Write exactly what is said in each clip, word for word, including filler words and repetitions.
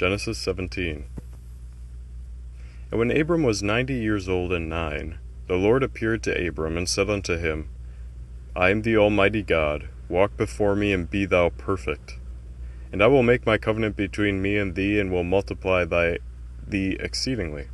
Genesis seventeen. And when Abram was ninety years old and nine, the Lord appeared to Abram, and said unto him, I am the Almighty God, walk before me, and be thou perfect. And I will make my covenant between me and thee, and will multiply thy thee exceedingly.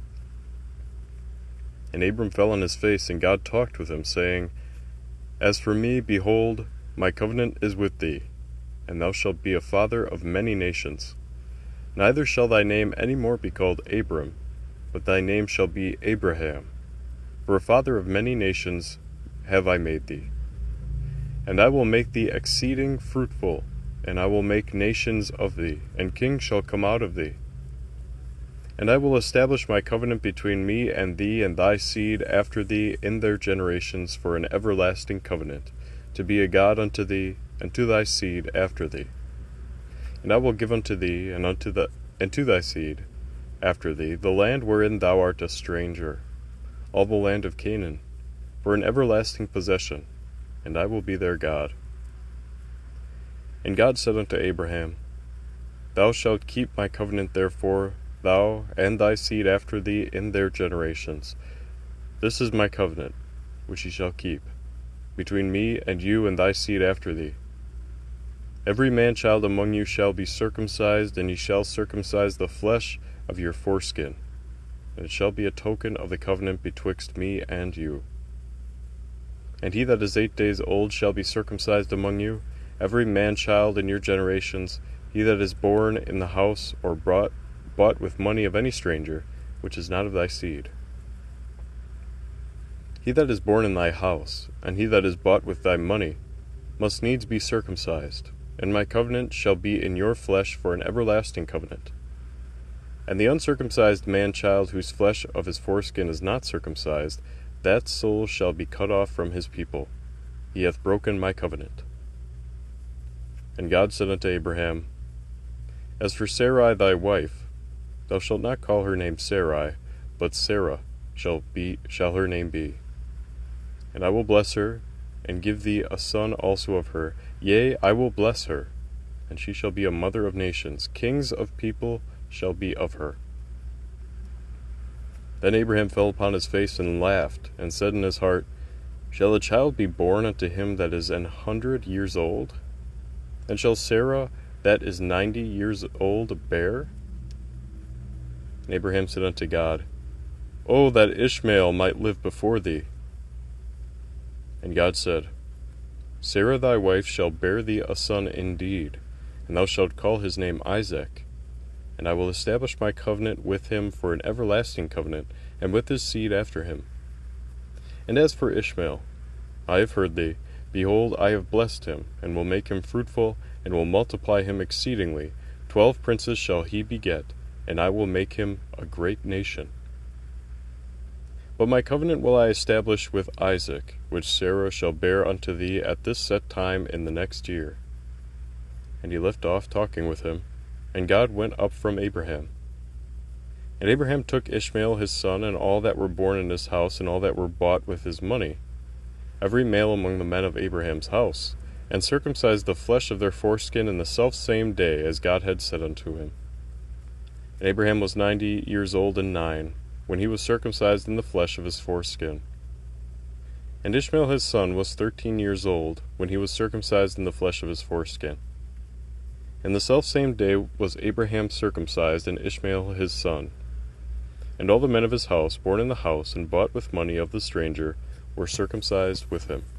And Abram fell on his face, and God talked with him, saying, As for me, behold, my covenant is with thee, and thou shalt be a father of many nations. Neither shall thy name any more be called Abram, but thy name shall be Abraham. For a father of many nations have I made thee. And I will make thee exceeding fruitful, and I will make nations of thee, and kings shall come out of thee. And I will establish my covenant between me and thee and thy seed after thee in their generations for an everlasting covenant, to be a God unto thee, and to thy seed after thee. And I will give unto thee, and unto the and to thy seed after thee, the land wherein thou art a stranger, all the land of Canaan, for an everlasting possession, and I will be their God. And God said unto Abraham, Thou shalt keep my covenant therefore, thou and thy seed after thee in their generations. This is my covenant, which ye shall keep, between me and you and thy seed after thee. Every man-child among you shall be circumcised, and ye shall circumcise the flesh of your foreskin, and it shall be a token of the covenant betwixt me and you. And he that is eight days old shall be circumcised among you, every man-child in your generations, he that is born in the house or brought, bought with money of any stranger, which is not of thy seed. He that is born in thy house, and he that is bought with thy money, must needs be circumcised, and my covenant shall be in your flesh for an everlasting covenant. And the uncircumcised man-child whose flesh of his foreskin is not circumcised, that soul shall be cut off from his people. He hath broken my covenant. And God said unto Abraham, As for Sarai thy wife, thou shalt not call her name Sarai, but Sarah shall be shall her name be. And I will bless her, and give thee a son also of her. Yea, I will bless her, and she shall be a mother of nations. Kings of people shall be of her. Then Abraham fell upon his face and laughed, and said in his heart, Shall a child be born unto him that is an hundred years old? And shall Sarah that is ninety years old bear? And Abraham said unto God, O that Ishmael might live before thee! And God said, Sarah thy wife shall bear thee a son indeed, and thou shalt call his name Isaac. And I will establish my covenant with him for an everlasting covenant, and with his seed after him. And as for Ishmael, I have heard thee. Behold, I have blessed him, and will make him fruitful, and will multiply him exceedingly. Twelve princes shall he beget, and I will make him a great nation. But my covenant will I establish with Isaac, which Sarah shall bear unto thee at this set time in the next year. And he left off talking with him, and God went up from Abraham. And Abraham took Ishmael his son, and all that were born in his house, and all that were bought with his money, every male among the men of Abraham's house, and circumcised the flesh of their foreskin in the selfsame day, as God had said unto him. And Abraham was ninety years old and nine, when he was circumcised in the flesh of his foreskin. And Ishmael his son was thirteen years old, when he was circumcised in the flesh of his foreskin. And the selfsame day was Abraham circumcised, and Ishmael his son. And all the men of his house, born in the house, and bought with money of the stranger, were circumcised with him.